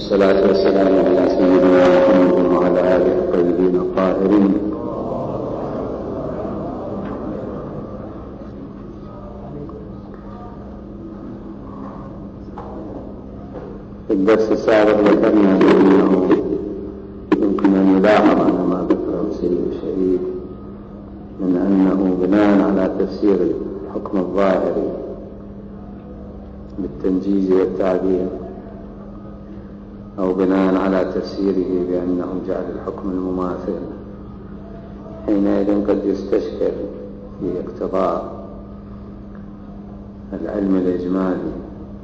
والصلاة والسلام على سيدنا محمد وعلى آله الطيبين الطاهرين. في الدرس السابق ذكرنا بأنه يمكن أن يلاحظ على ما ذكره سيد الشهيد من أنه بناء على تفسير الحكم الظاهري بالتنجيز والتعبير، أو بناء على تفسيره بأنه جعل الحكم المماثل، حينئذ قد يستشكل في اقتضاء العلم الإجمالي،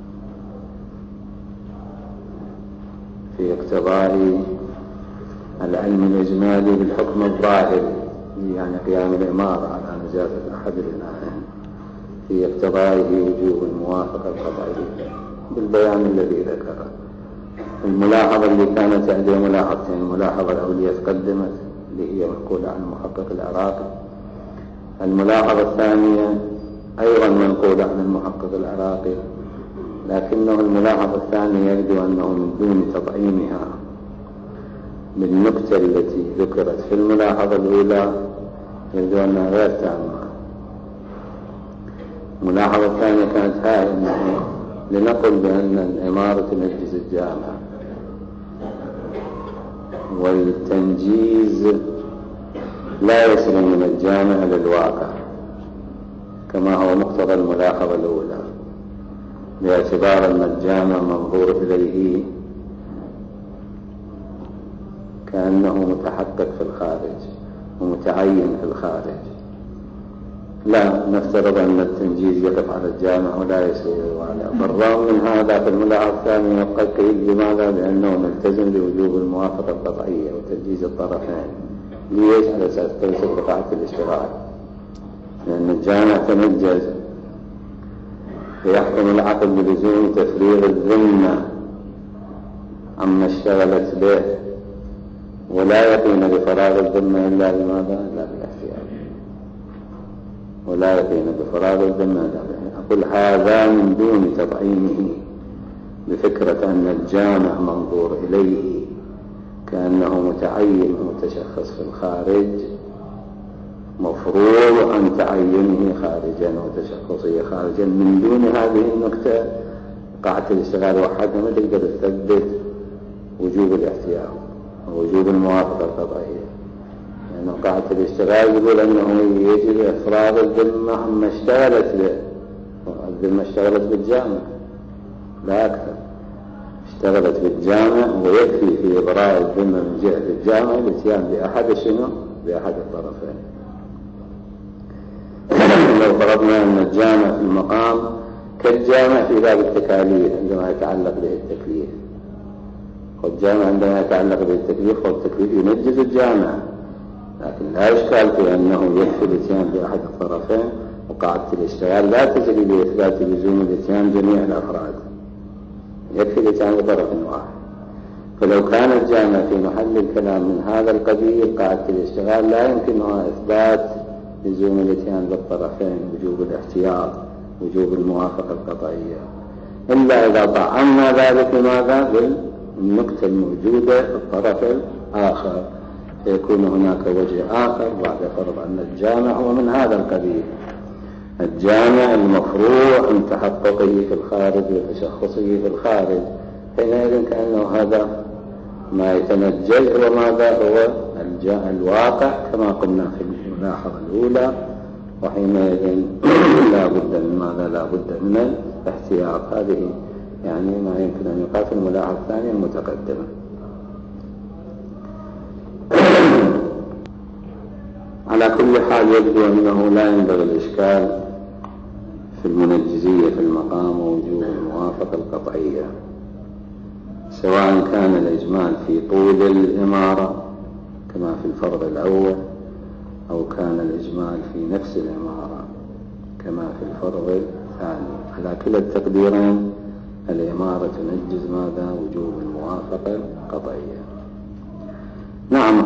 في اقتضاء العلم الإجمالي بالحكم الظاهري، يعني قيام الإمارة على نجاسة أحد الإناءين، في اقتضائه وجوب الموافقة القطعية بالبيان الذي ذكره. الملاحظة اللي كانت عندي ملاحظتين، الملاحظة الأولية تقدمت اللي هي منقولة عن المحقق العراقي، الملاحظة الثانية أيضا منقولة عن المحقق العراقي، لكنه الملاحظة الثانية يبدو أنه من دون تطعيمها بالنكتة التي ذكرت في الملاحظة الأولى، يبدو أنها غير تامة. الملاحظة الثانية كانت هاي، أنه لنقل بأن الإمارة تنجز الجامع، والتنجيز لا يسلم من الجامع للواقع كما هو مقتضى الملاحظة الأولى، باعتبار أن الجامع منظور إليه كأنه متحقق في الخارج ومتعين في الخارج. لا نفترض أن التنجيز يقف على الجامع ولا يسير على. بالرغم من هذا في الملاحظة الثانية يبقى كيد. لماذا؟ لأنه ملتزم بوجوب الموافقة القطعية وتنجيز الطرفين. ليش؟ على أساس تنسب بقاعة الاشتراك، لأن الجامع تنجز فيحكم العقل بلزوم تفريغ الذمة عما اشتغلت به، ولا يقين بفراغ الذمة إلا بماذا؟ إلا بالاحتياط، ولا يقين بفراغ الذمة إلا بالاحتياط. أقول هذا من دون تطعيمه بفكرة أن الجامع منظور إليه كأنه متعين ومتشخص في الخارج، مفروض عن تعينه خارجا وتشخصه خارجا. من دون هذه النكتة قاعدة الاشتغال وحدها ما تقدر تثبت وجوب الاحتياط ووجوب الموافقة القطعية، لأن قاعدة الاشتغال يقول أنه يجب إفراغ الذمة عما اشتغلت به. الذمة اشتغلت بالجامع لا أكثر، اشتغلت بالجامع، ويكفي في إبراء الذمة من جهة الجامع الاتيان بأحد شنو؟ بأحد الطرفين. لو فرضنا أن الجامع في المقام كالجامع في باب التكاليف عندما يتعلق به التكليف، والجامع عندما يتعلق به التكليف والتكليف ينجز الجامع، لكن لا إشكال في أنه يكفي الاتيان بأحد الطرفين، وقاعدة الاشتغال لا تجري بإثبات لزوم الاتيان جميع الأفراد، يكفي الاتيان بطرف واحد. فلو كان الجامع في محل الكلام من هذا القبيل، قاعدة الاشتغال لا يمكنها إثبات لزوم الاتيان بالطرفين، وجوب الاحتياط، وجوب الموافقة القطعية، إلا إذا طعمنا ذلك لماذا؟ بالنكتة الموجودة في الطرف الآخر، فيكون هناك وجه آخر بعد فرض أن الجامع هو من هذا القبيل، الجامع المفروع من تحققه في الخارج وتشخصه في الخارج. حينئذ كأنه هذا ما يتنجز، وماذا هو الواقع كما قلنا في الملاحظة الأولى. وحينئذ لا بد من ماذا؟ لا بد من الاحتياط. هذه يعني ما يمكن أن يقال في الملاحظة الثانية المتقدمة. على كل حال يبدو أنه لا ينبغي الإشكال في المنجزية في المقام ووجوب الموافقة القطعية، سواء كان الإجمال في طول الإمارة كما في الفرض الأول، أو كان الإجمال في نفس الإمارة كما في الفرض الثاني. على كلا التقديرين الإمارة تنجز ماذا؟ وجوب الموافقة القطعية. نعم،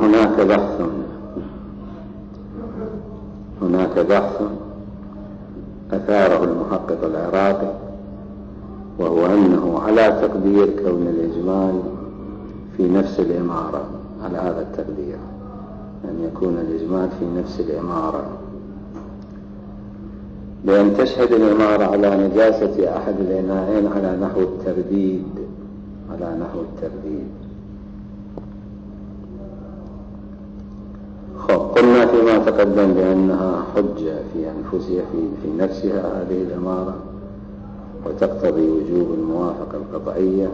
هناك بحث أثاره المحقق العراقي، وهو أنه على تقدير كون الإجمال في نفس الإمارة على هذا التقدير، أن يكون الإجمال في نفس الإمارة، بأن تشهد الإمارة على نجاسة أحد الإناءين على نحو الترديد، قلنا فيما تقدم بأنها حجة في أنفسها في نفسها هذه الإمارة، وتقتضي وجوب الموافقة القطعية،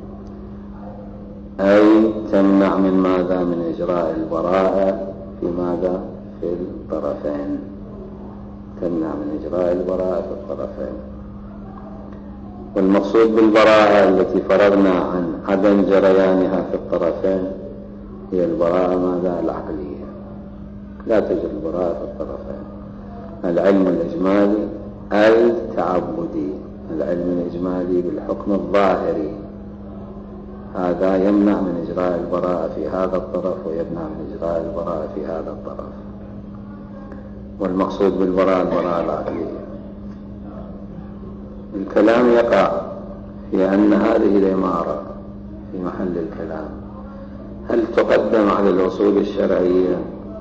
أي تمنع من ماذا؟ من إجراء البراءة في ماذا؟ في الطرفين، تمنع من إجراء البراءة في الطرفين. والمقصود بالبراءة التي فرغنا عن عدم جريانها في الطرفين هي البراءة ماذا؟ العقلية، لا تجري البراءة في الطرفين. العلم الإجمالي التعبدي، العلم الإجمالي بالحكم الظاهري، هذا يمنع من إجراء البراءة في هذا الطرف ويمنع من إجراء البراءة في هذا الطرف. والمقصود بالبراءة البراءة العقلية. الكلام يقع في أن هذه الإمارة في محل الكلام هل تقدم على الأصول الشرعية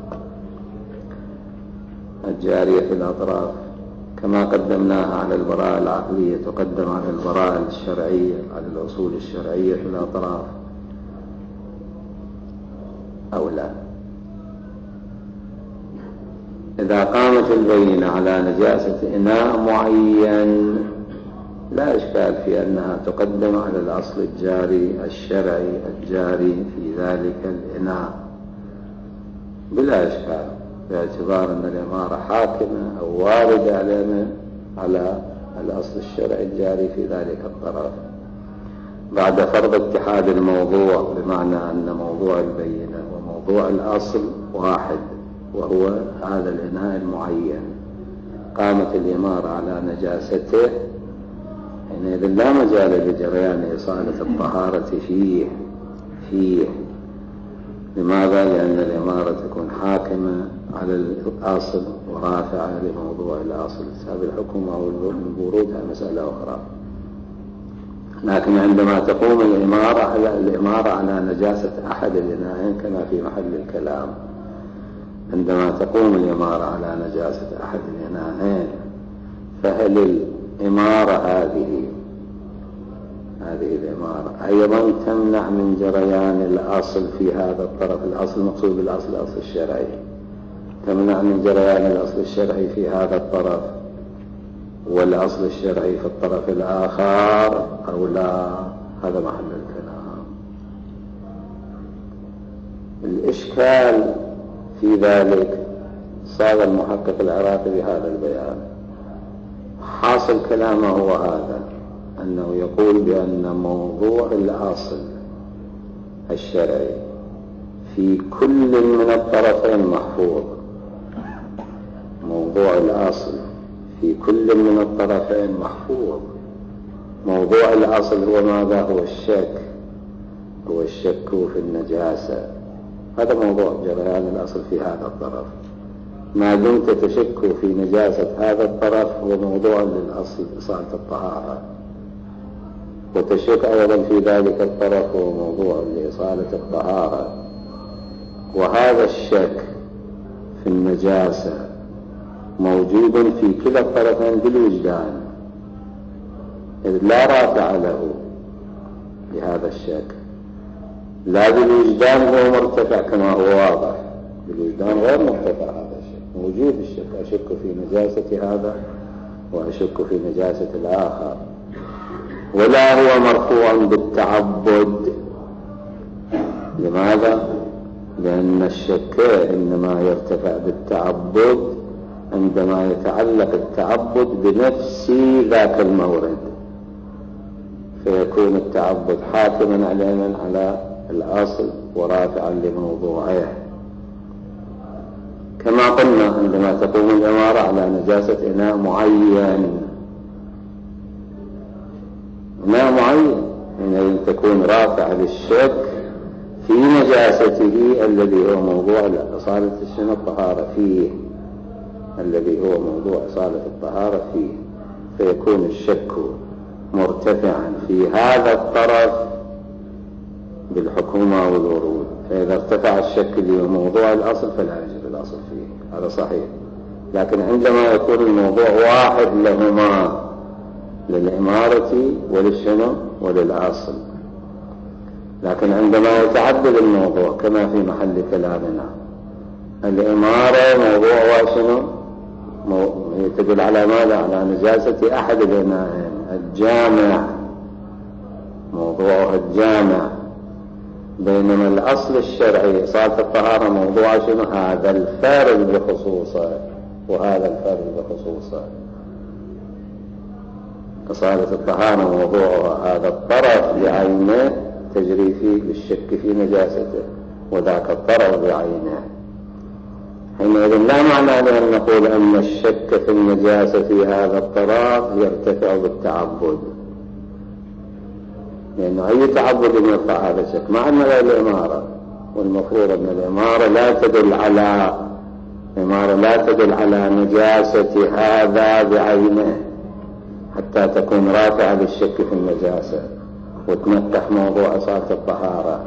الجارية في الأطراف كما قدمناها على البراءة العقلية، تقدم على البراءة الشرعية، على الأصول الشرعية في الأطراف، أو لا؟ إذا قامت البينة على نجاسة إناء معين لا إشكال في أنها تقدم على الأصل الجاري الشرعي الجاري في ذلك الإناء بلا إشكال، باعتبار أن الإمارة حاكمة أو واردة على الأصل الشرعي الجاري في ذلك الطرف، بعد فرض اتحاد الموضوع، بمعنى أن موضوع البينة وموضوع الأصل واحد وهو هذا الإناء المعين. قامت الإمارة على نجاسته، حينئذ لا مجال لجريان إصالة الطهارة فيه. لماذا؟ لأن الإمارة تكون حاكمة على الأصل ورافعة لموضوع الأصل، سبب الحكم أو الورود مسألة أخرى. لكن عندما تقوم الإمارة على نجاسة أحد الإناءين كما في محل الكلام، عندما تقوم الإمارة على نجاسة أحد الإناءين، فهل الإمارة هذه الإمارة أيضا تمنع من جريان الأصل في هذا الطرف؟ الأصل المقصود بالأصل الأصل الشرعي، تمنع من جريان الأصل الشرعي في هذا الطرف والأصل الشرعي في الطرف الآخر أو لا؟ هذا محل الكلام. الإشكال في ذلك صار المحقق العراقي بهذا البيان، حاصل كلامه هو هذا، أنه يقول بأن موضوع الأصل الشرعي في كل من الطرفين محفوظ. موضوع الأصل في كل من الطرفين محفوظ. موضوع الأصل هو ماذا؟ هو الشك في النجاسة، هذا موضوع جريان الأصل في هذا الطرف. ما دمت تشك في نجاسة هذا الطرف هو موضوع للأصل إصالة الطهارة، وتشك أيضا في ذلك الطرف هو موضوع لإصالة الطهارة. وهذا الشك في النجاسة موجود في كلا الطرفين بالوجدان، إذ لا رافع له لهذا الشك، لا بالوجدان هو مرتفع كما هو واضح، بالوجدان غير مرتفع هذا الشك، موجود الشك، أشك في نجاسة هذا وأشك في نجاسة الآخر، ولا هو مرفوع بالتعبد. لماذا؟ لأن الشك إنما يرتفع بالتعبد عندما يتعلق التعبد بنفس ذاك المورد، فيكون التعبد حاكما على الأصل ورافعا لموضوعه. كما قلنا عندما تقوم الإمارة على نجاسة إناء معين حينئذ تكون رافعة للشك في نجاسته الذي هو موضوع إصالة الطهارة فيه، فيكون الشك مرتفعا في هذا الطرف بالحكومة والورود، فإذا ارتفع الشك اللي هو موضوع الأصل فلا يجب الأصل فيه، هذا صحيح. لكن عندما يكون الموضوع واحد لهما، للإمارة وللشنو وللأصل، لكن عندما يتعدد الموضوع كما في محل كلامنا، الإمارة موضوع وشنو تدل على ماذا؟ على نجاسة أحد الإناءين، الجامع موضوعه الجامع، بينما الأصل الشرعي إصالة الطهارة موضوع شنو؟ هذا الفارد بخصوصه وهذا الفارد بخصوصه. إصالة الطهارة موضوعها هذا الطرف بعينه تجري فيه بالشك في نجاسته، وذاك الطرف بعينه. حينئذ لا معنى لأن نقول أن الشك في النجاسة في هذا الطرف يرتفع بالتعبد، لأنه أي تعبد يرفع هذا الشك، مع أن الإمارة، والمفروض أن الإمارة لا تدل على نجاسة هذا بعينه حتى تكون رافعة للشك في النجاسة وتمتح موضوع إصالة الطهارة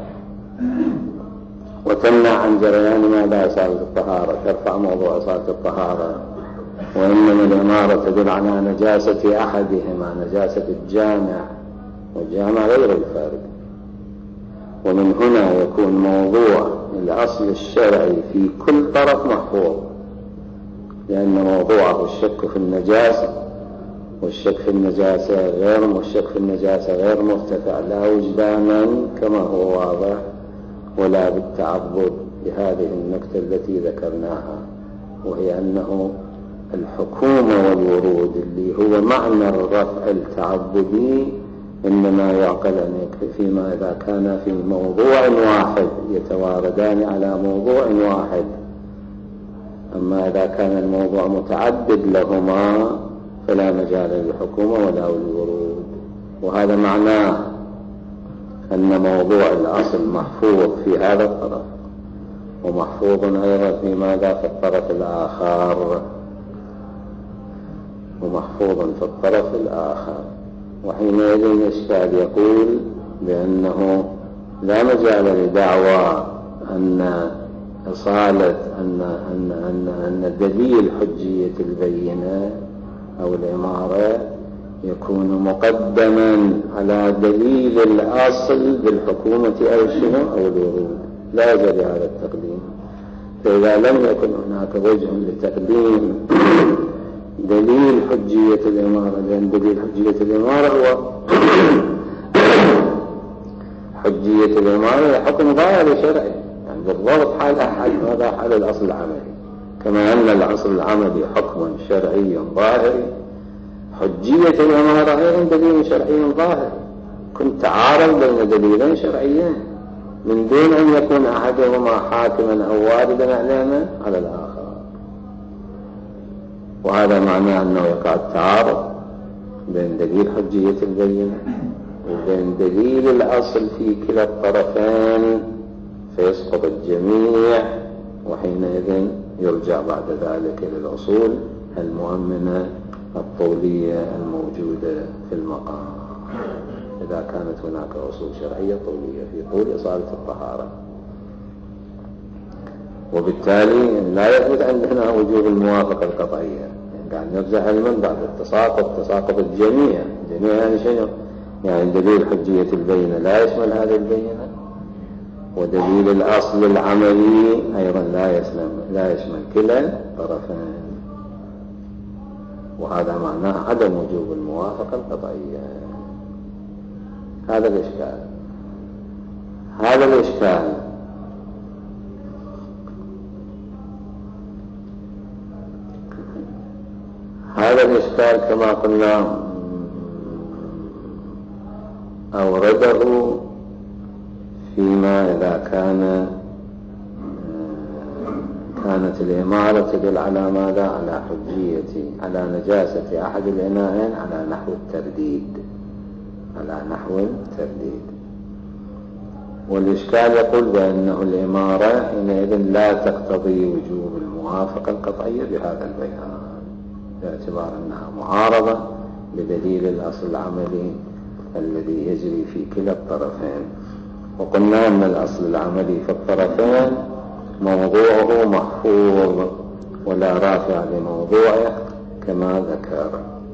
وتمنع عن جريان ماذا؟ إصالة الطهارة، ترفع موضوع إصالة الطهارة. وإنما الإمارة تدل على نجاسة أحدهما، نجاسة الجامع، والجامع غير الفارد. ومن هنا يكون موضوع الأصل الشرعي في كل طرف محفوظ، لأن موضوعه الشك في النجاسة، والشك في النجاسة غير مرتفع لا وجدانا كما هو واضح ولا بالتعبد، بهذه النكتة التي ذكرناها، وهي أنه الحكومة والورود اللي هو معنى الرفع التعبدي إنما يعقل أن يكفي فيما إذا كان في موضوع واحد يتواردان على موضوع واحد. أما إذا كان الموضوع متعدد لهما فلا مجال للحكومة ولا للورود. وهذا معناه أن موضوع الأصل محفوظ في هذا الطرف، ومحفوظ أيضا في ماذا؟ في الطرف الآخر، وحينئذ الإشكال يقول بأنه لا مجال لدعوى أن إصالة أن دليل حجية البينة أو الإمارة يكون مقدما على دليل الأصل بالحكومة أو شنو أو الورود، لا يجب هذا التقديم. فإذا لم يكن هناك وجه لتقديم دليل حجية الإمارة، لأن دليل حجية الإمارة هو حجية الإمارة حكم ظاهري شرعي، يعني بالضبط هذا حال الأصل العملي، كما أن الأصل العملي حكم شرعي ظاهري، حجية الإمارة غير دليل شرعي ظاهري. كنت تعارض بين دليلين شرعيين من دون أن يكون أحدهما حاكما أو واردا على الآخر، وهذا معناه أنه يقع التعارض بين دليل حجية البينة وبين دليل الأصل في كلا الطرفين، فيسقط الجميع، وحينئذ يرجع بعد ذلك للأصول المؤمنة الطولية الموجودة في المقام، إذا كانت هناك أصول شرعية طولية في طول إصالة الطهارة. وبالتالي لا يثبت عندنا وجوب الموافقة القطعية، يعني نرجع علما بعد تساقط الجميع يعني شنو؟ يعني دليل حجية البينة لا يشمل هذه البينة، ودليل الأصل العملي أيضا لا يشمل كلا الطرفين، وهذا معناه عدم وجوب الموافقة القطعية. هذا الإشكال كما قلنا أورده فيما إذا كانت الإمارة تدل على ماذا؟ على نجاسة أحد الإناءين على نحو الترديد. والإشكال يقول بأنه الإمارة حينئذ لا تقتضي وجوب الموافقة القطعية بهذا البيان، باعتبار أنها معارضة بدليل الأصل العملي الذي يجري في كلا الطرفين. وقلنا أن الأصل العملي في الطرفين موضوعه محفوظ ولا رافع لموضوعه كما ذكر.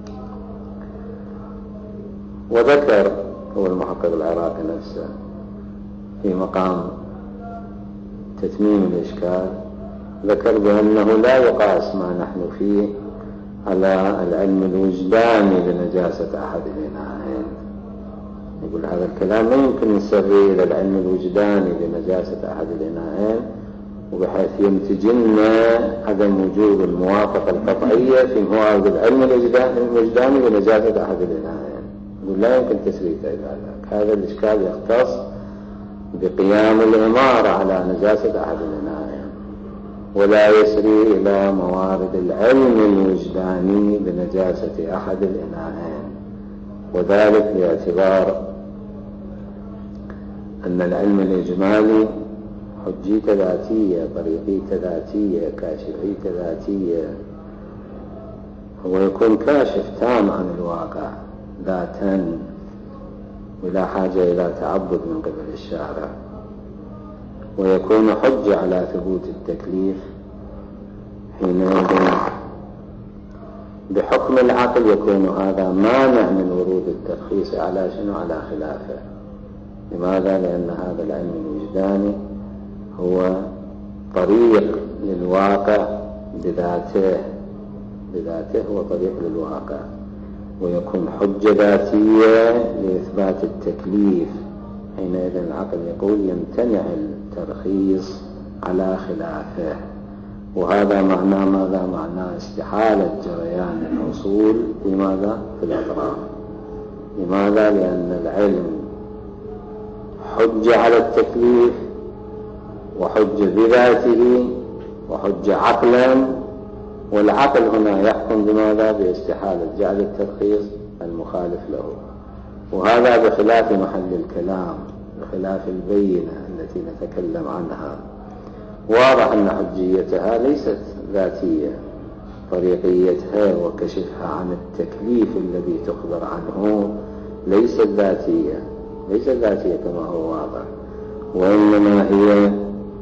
وذكر هو المحقق العراقي نفسه في مقام تتميم الإشكال، ذكر بأنه لا يقاس ما نحن فيه على العلم الوجداني لنجاسة أحد الإناءين. يقول هذا الكلام لا يمكن نسريه إلى العلم الوجداني لنجاسة أحد الإناءين، وبحيث ينتجن عدم وجود الموافقة القطعية في موارد العلم الوجداني لنجاسة أحد الإناءين. يقول لا يمكن تسريته إلى ذلك. هذا الإشكال يختص بقيام الإمارة على نجاسة أحد الإناءين، ولا يسري إلى موارد العلم الوجداني بنجاسة أحد الإناءين، وذلك باعتبار أن العلم الإجمالي حجية ذاتية، طريقية ذاتية، كاشفية ذاتية، هو يكون كاشف تام عن الواقع ذاتا ولا حاجة إلى تعبد من قبل الشارع، ويكون حجة على ثبوت التكليف حينئذ بحكم العقل يكون هذا مانع من ورود الترخيص على شنو؟ على خلافه. لماذا؟ لأن هذا العلم الوجداني هو طريق للواقع بذاته هو طريق للواقع، ويكون حجة ذاتية لإثبات التكليف. حينئذ العقل يقول يمتنع الترخيص على خلافه، وهذا معناه ماذا؟ معناه استحالة جريان الحصول في ماذا؟ في الأطراف. لماذا؟ لأن العلم حجة على التكليف، وحجة بذاته، وحجة عقلا، والعقل هنا يحكم بماذا؟ باستحالة جعل الترخيص المخالف له. وهذا بخلاف محل الكلام، بخلاف البينة التي نتكلم عنها. واضح أن حجيتها ليست ذاتية، طريقيتها وكشفها عن التكليف الذي تخبر عنه ليست ذاتية كما هو واضح، وإنما هي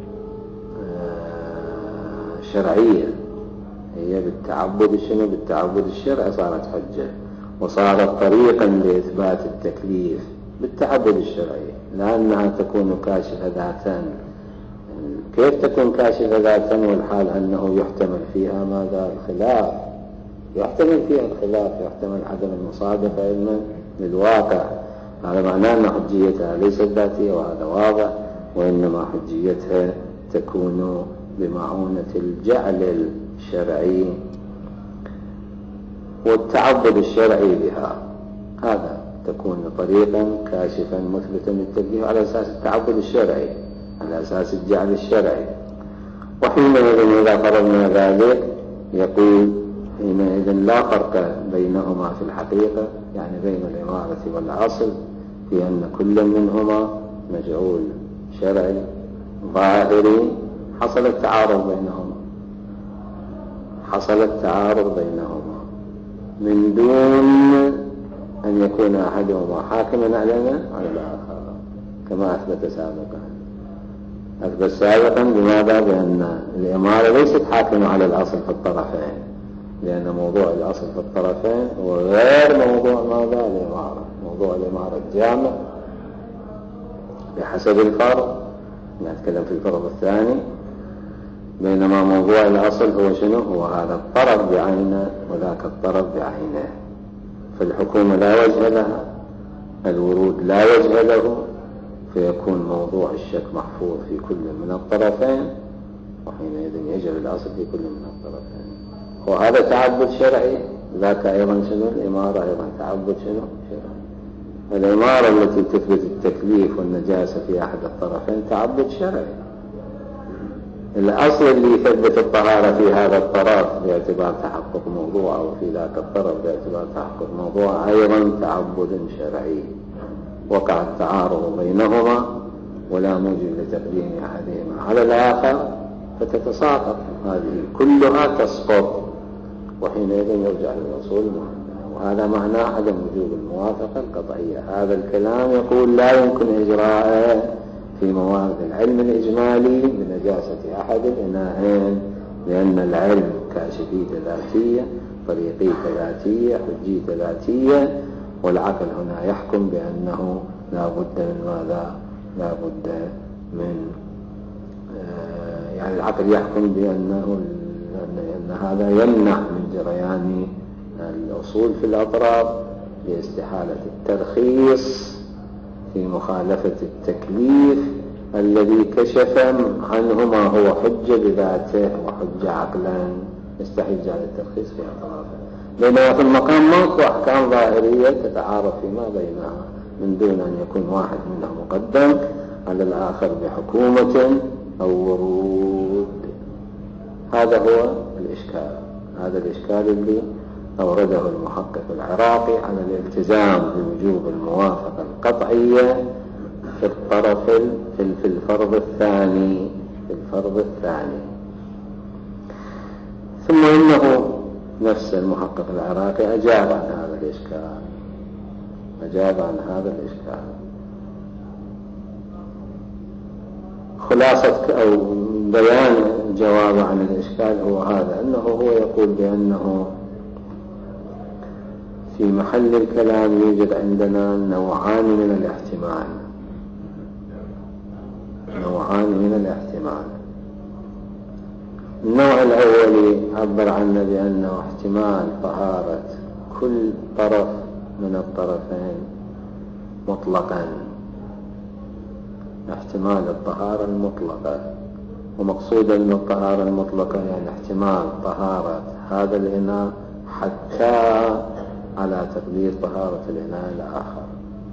شرعية. هي بالتعبد شنو؟ بالتعبد الشرعي صارت حجة، وصارت طريقا لإثبات التكليف بالتعبد الشرعي، لأنها تكون كاشفة ذاتا. كيف تكون كاشفة ذاتا والحال أنه يحتمل فيها ماذا؟ الخلاف. يحتمل عدم المصادقة علما للواقع. هذا معناه أن حجيتها ليست ذاتية، وهذا واضح، وإنما حجيتها تكون بمعونة الجعل الشرعي والتعبد الشرعي بها. هذا تكون طريقا كاشفا مثبتا للتكليف على أساس التعبد الشرعي، على أساس الجعل الشرعي. وحينئذ إذا فرضنا ذلك يقول حينئذ لا فرق بينهما في الحقيقة، يعني بين الإمارة والأصل، في أن كل منهما مجعول شرعي ظاهري. حصل التعارض بينهما من دون أن يكون أحدهما حاكما على الآخر، كما أثبت سابقا. بماذا؟ بأن الإمارة ليست حاكمة على الأصل في الطرفين، لأن موضوع الأصل في الطرفين هو غير موضوع ماذا؟ الإمارة. موضوع الإمارة الجامع بحسب الفرض، نتكلم في الفرض الثاني، بينما موضوع الأصل هو شنو؟ هو هذا الطرف بعينه وذاك الطرف بعينه. فالحكومة لا وجه لها، الورود لا وجه له، فيكون موضوع الشك محفوظ في كل من الطرفين، وحينئذ يجري الأصل في كل من الطرفين. وهذا تعبد شرعي، ذاك أيضا شنو؟ الإمارة أيضا تعبد شنو؟ شرعي. الإمارة التي تثبت التكليف والنجاسة في أحد الطرفين تعبد شرعي. الأصل اللي يثبت الطهارة في هذا الطرف باعتبار تحقق موضوع، وفي ذاك الطرف باعتبار تحقق موضوع، أيضا تعبد شرعي. وقع التعارض بينهما ولا موجب لتقديم أحدهما على الآخر، فتتساقط هذه كلها تسقط، وحينئذ يرجع للأصول. وهذا معناه عدم وجوب الموافقة القطعية. هذا الكلام يقول لا يمكن إجراءه في موارد العلم الإجمالي بنجاسة أحد الإناءين، لأن العلم كاشفية ذاتية، طريقية ذاتية، حجية ذاتية، والعقل هنا يحكم بأنه لا بد من ماذا؟ لا بد من يعني العقل يحكم بأن هذا يمنع من جريان الأصول في الأطراف لاستحالة الترخيص في مخالفة التكليف الذي كشف عنه ما هو حجة بذاته وحجة عقلا يستحيل جعل الترخيص في أطرافه. بينما في المقام ماكو أحكام ظاهرية تتعارض فيما بينها من دون أن يكون واحد منها مقدم على الآخر بحكومة أو ورود. هذا هو الإشكال، هذا الإشكال اللي أورده المحقق العراقي على الالتزام بوجوب الموافقة القطعية في الطرف في الفرض الثاني، ثم إنه نفس المحقق العراقي أجاب عن هذا الإشكال. خلاصة أو بيان جواب عن الإشكال هو هذا، أنه هو يقول بأنه في محل الكلام يوجد عندنا نوعان من الاحتمال. النوع الأول عبر عنه بأنه احتمال طهارة كل طرف من الطرفين مطلقا، احتمال الطهارة المطلقة، ومقصودا من الطهارة المطلقة يعني احتمال طهارة هذا الإناء حتى على تقدير طهارة الإناء الآخر،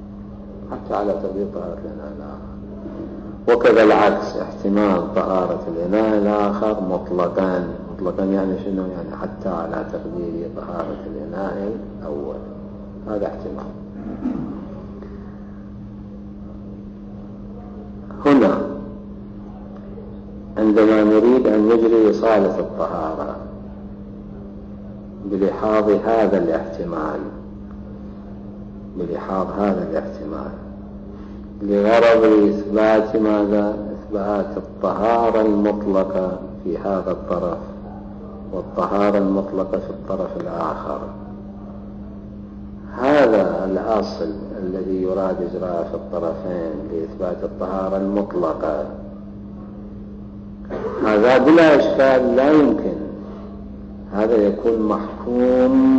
وكذا العكس، احتمال طهارة الإناء الآخر مطلقا يعني شنو؟ يعني حتى على تقدير طهارة الإناء الأول. هذا احتمال. هنا عندما نريد أن نجري إصالة الطهارة بلحاظ هذا الاحتمال لغرض إثبات ماذا؟ إثبات الطهارة المطلقة في هذا الطرف والطهارة المطلقة في الطرف الآخر. هذا الأصل الذي يراد إجراءه في الطرفين لإثبات الطهارة المطلقة، هذا بلا إشكال لا يمكن، هذا يكون محكوم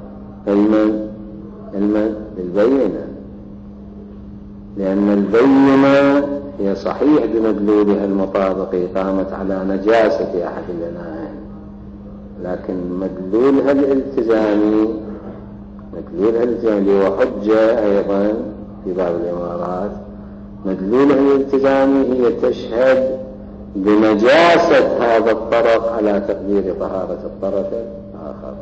بالبينة، لأن البينة هي صحيح بمدلولها المطابق قامت على نجاسة أحد الإناءين، لكن مدلولها الالتزامي اللي هو حجة أيضا في باب الإمارات، مدلولها الالتزامي هي تشهد بنجاسة هذا الطرف على تقدير طهارة الطرف الآخر،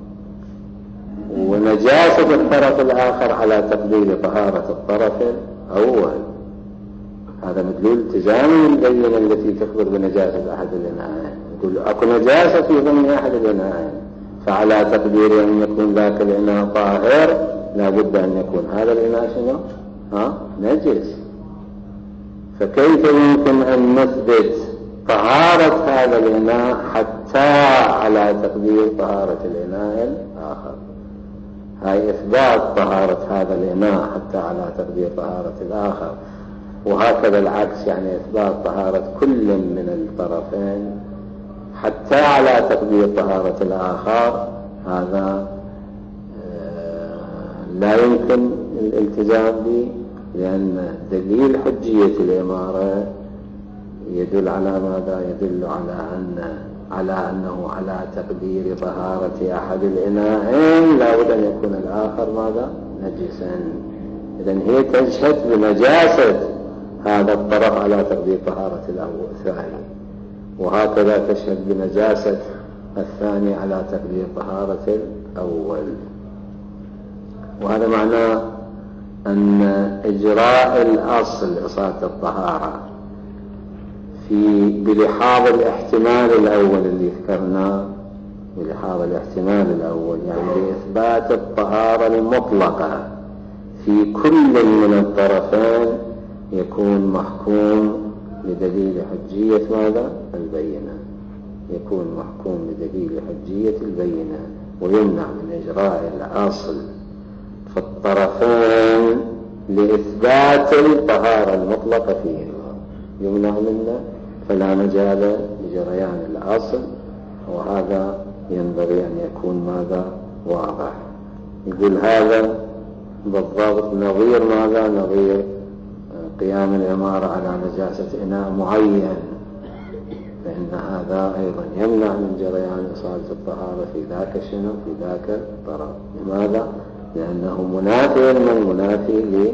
ونجاسة الطرف الآخر على تقدير طهارة الطرف الأول. هذا مدلول التزامي البينة التي تخبر بنجاسة أحد الإناءين، يقول أكو نجاسة في ضمن أحد الإناءين، فعلى تقدير أن يكون ذاك الإناء طاهر لا بد أن يكون هذا الإناء شنو؟ نجس. فكيف يمكن أن نثبت طهارة هذا الإناء حتى على تقدير طهارة الإناء الآخر؟ هاي إثبات طهارة هذا الإناء حتى على تقدير طهارة الآخر، وهكذا العكس، يعني إثبات طهارة كل من الطرفين حتى على تقدير طهارة الآخر، هذا لا يمكن الالتزام به، لأن دليل حجية الإمارة يدل على ماذا؟ يدل على أنه على تقدير طهارة أحد الإناءين لا بد أن يكون الآخر ماذا؟ نجسا. إذن هي تشهد بنجاسة هذا الطرف على تقدير طهارة الثاني، وهكذا تشهد بنجاسة الثاني على تقدير طهارة الأول. وهذا معناه أن إجراء الأصل إصالة الطهارة بلحاظ الاحتمال الأول اللي ذكرناه، بلحاظ الاحتمال الأول يعني لإثبات الطهارة المطلقة في كل من الطرفين، يكون محكوم بدليل حجية ماذا؟ البينة. يكون محكوم بدليل حجية البينة، ويمنع من إجراء الأصل في الطرفين لإثبات الطهارة المطلقة فيهما، يمنع منه، فلا مجال لجريان الأصل، وهذا ينبغي أن يكون ماذا؟ واضح. يقول هذا بالضبط نظير ماذا؟ نظير قيام العمارة على نجاسة إناء معين، فإن هذا أيضا يمنع من جريان إصالة الطهارة في ذاك شنو؟ في ذاك الطرف. لماذا؟ لأنه منافي منافي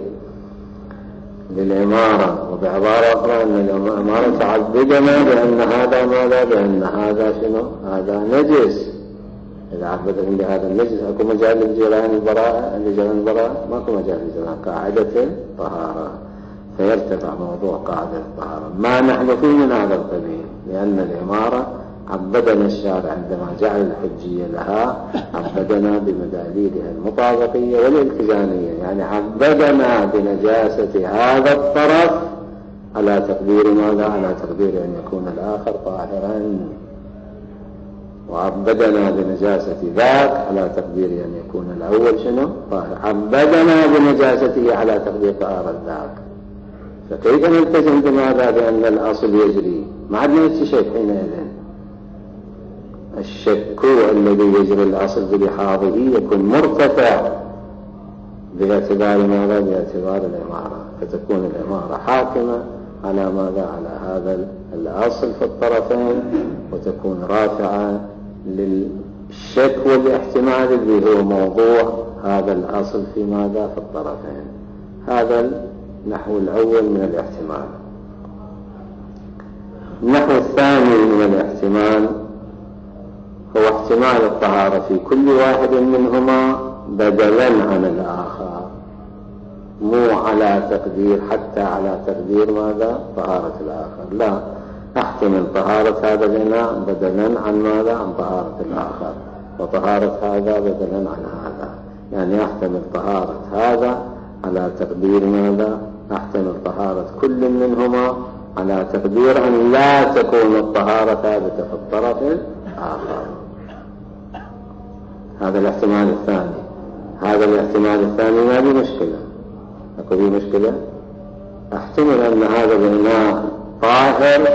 للعمارة. وبعبارة أخرى أن العمارة تعبدنا بأن هذا ماذا؟ بأن هذا شنو؟ هذا نجس. إذا عبدهم بهذا النجس أكو مجال لجريان البراءة؟ ماكو مجال لجريان قاعدة الطهارة، فيرتفع موضوع قاعدة الطهارة. ما نحن فيه من هذا القبيل، لأن العمارة عبدنا الشارع عندما جعل الحجية لها، عبدنا بمداليلها المطابقية والالتزامية، يعني عبدنا بنجاسة هذا الطرف على تقدير ماذا؟ على تقدير أن يكون الآخر طاهرا، وعبدنا بنجاسة ذاك على تقدير أن يكون الأول شنو؟ طاهر. عبدنا بنجاسته على تقدير طهارة ذاك، فكيف نلتزم بماذا؟ بأن الأصل يجري؟ ما عندنا شك حينئذ. الشك الذي يجري الأصل بلحاظه يكون مرتفع باعتبار ماذا؟ باعتبار العمارة، فتكون العمارة حاكمة على ماذا؟ على هذا الأصل في الطرفين، وتكون رافعة للشك والاحتمال اللي هو موضوع هذا الأصل في ماذا؟ في الطرفين. هذا النحو الأول من الاحتمال. النحو الثاني من الاحتمال هو احتمال الطهارة في كل واحد منهما بدلا عن الآخر، مو على تقدير، حتى على تقدير ماذا؟ طهارة الآخر، لا، احتمل طهارة هذا الإناء بدلا عن ماذا؟ عن طهارة الآخر، وطهارة هذا بدلا عن هذا، يعني احتمل طهارة هذا على تقدير ماذا؟ احتمل طهارة كل منهما على تقدير أن لا تكون الطهارة ثابتة في الطرف الآخر. هذا الاحتمال الثاني. هذا الاحتمال الثاني ما به مشكلة، أكو به مشكلة؟ احتمل أن هذا الإناء طاهر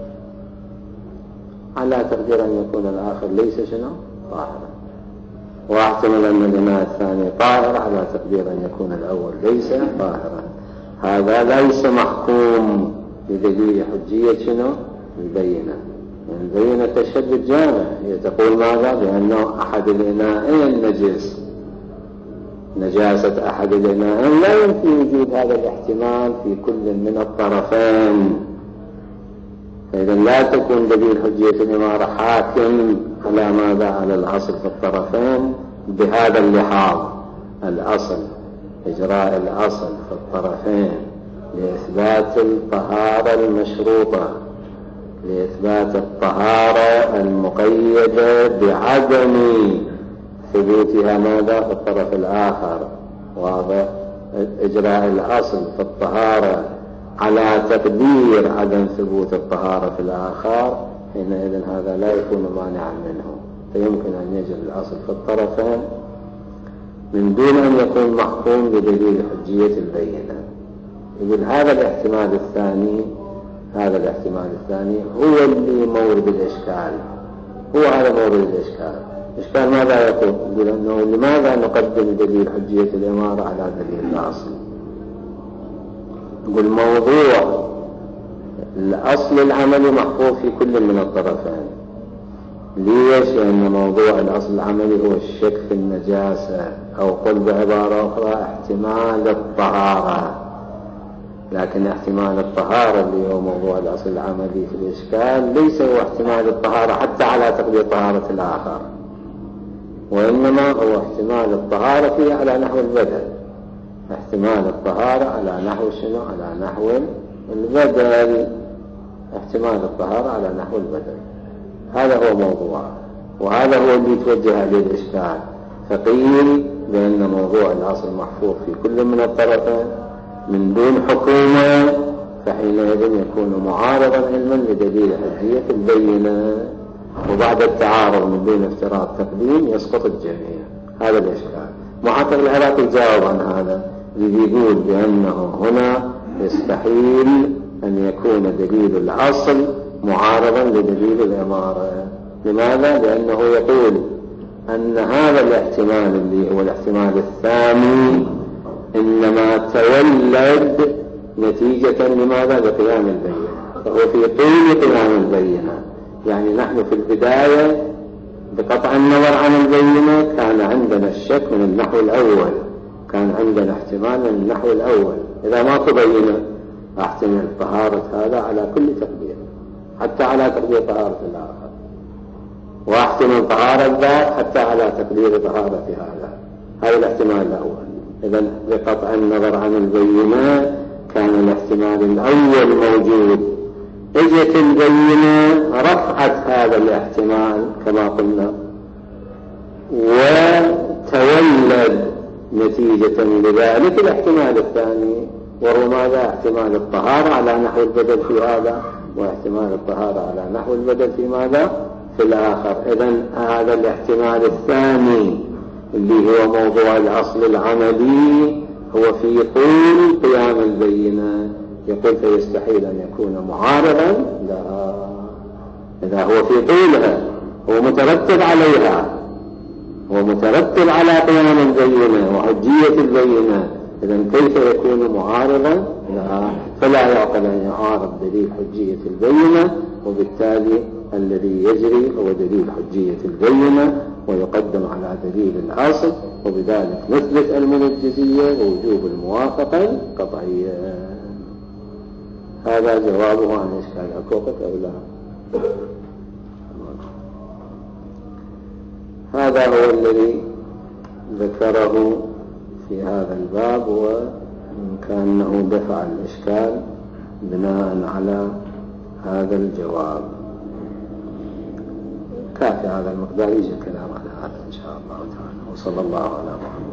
على تقدير أن يكون الآخر ليس شنو؟ طاهرا، واحتمل أن الإناء الثاني طاهر على تقدير أن يكون الأول ليس طاهرا. هذا ليس محكوم بدليل حجية شنو؟ البينة. البينة تشهد بالجامع، هي تقول ماذا؟ بأنه أحد الإناءين نجس، نجاسة أحد الإناءين لا يمكن وجود هذا الاحتمال في كل من الطرفين، فإذا لا تكون دليل حجية الإمارة حاكم على ماذا؟ على الأصل في الطرفين بهذا اللحاظ. الأصل، إجراء الأصل في الطرفين لإثبات الطهارة المشروطة، لإثبات الطهارة المقيدة بعدم ثبوتها ماذا؟ في الطرف الآخر. واضح؟ إجراء الأصل في الطهارة على تقدير عدم ثبوت الطهارة في الآخر، حينئذ هذا لا يكون مانعا منه، فيمكن أن يجري الأصل في الطرفين من دون أن يكون محكوم بدليل حجية البينة. يقول هذا الاحتمال الثاني، هذا الاحتمال الثاني هو اللي مورد الإشكال، هو هذا مورد الإشكال. إشكال ماذا يقول؟ يقول أنه لماذا نقدم دليل حجية الإمارة على دليل الأصل؟ يقول موضوع الأصل العملي محفوظ في كل من الطرفين. ليش؟ لأن موضوع الأصل العملي هو الشك في النجاسة، أو قل بعبارة أخرى احتمال الطهارة. لكن احتمال الطهارة اللي هو موضوع الأصل العملي في الإشكال ليس هو احتمال الطهارة حتى على تقدير طهارة الآخر، وإنما هو احتمال الطهارة فيه على نحو البدل. احتمال الطهارة على نحو شنو؟ على نحو البدل. احتمال الطهارة على نحو البدل، هذا هو موضوع، وهذا هو اللي يتوجه عليه الإشكال. فقيل بأن موضوع الأصل محفوظ في كل من الطرفين، من دون حكومة فحينئذ يكون معارضا علما لدليل حجية البينة، وبعد التعارض من دون افتراض تقديم يسقط الجميع. هذا الإشكال. معاطف العراقي جاوب عن هذا، يقول بأنه هنا يستحيل أن يكون دليل الأصل معارضا لدليل الإمارة. لماذا؟ لأنه يقول أن هذا الاحتمال اللي هو الاحتمال الثاني إنما تولد نتيجة لماذا؟ لقيام البينة، فهو في طول قيام البينة. يعني نحن في البداية بقطع النظر عن البينة كان عندنا الشك من النحو الأول، كان عندنا احتمال من النحو الأول. إذا ما تبين احتمل طهارة هذا على كل تقدير، حتى على تقدير طهارة الآخر، واحتمل طهارة ذاك حتى على تقدير طهارة هذا الاحتمال الأول. إذا بقطع النظر عن البينة كان الاحتمال الأول موجود، اجت البينة رفعت هذا الاحتمال كما قلنا، وتولد نتيجة لذلك الاحتمال الثاني، وهو ماذا؟ احتمال الطهارة على نحو البدل في هذا، واحتمال الطهارة على نحو البدل في ماذا؟ في الآخر. إذن هذا الاحتمال الثاني اللي هو موضوع الأصل العملي هو في طول قيام البينة. يقول فيستحيل أن يكون معارضا لها إذا هو في طولها، هو مترتب عليها، هو مترتب على قيام البينة وحجية البينة. إذن كيف يكون معارضا لها؟ فلا يعقل أن يعارض دليل حجية البينة، وبالتالي الذي يجري هو دليل حجية البينة ويقدم على دليل الأصل، وبذلك نثبت المنجزية ووجوب الموافقة القطعية. هذا جوابه عن إشكال الكوكة أو لا. هذا هو الذي ذكره في هذا الباب، وكأنه دفع الإشكال بناء على هذا الجواب. كافي هذا المقدار، يجي كلام على هذا إن شاء الله تعالى. وصلى الله على محمد.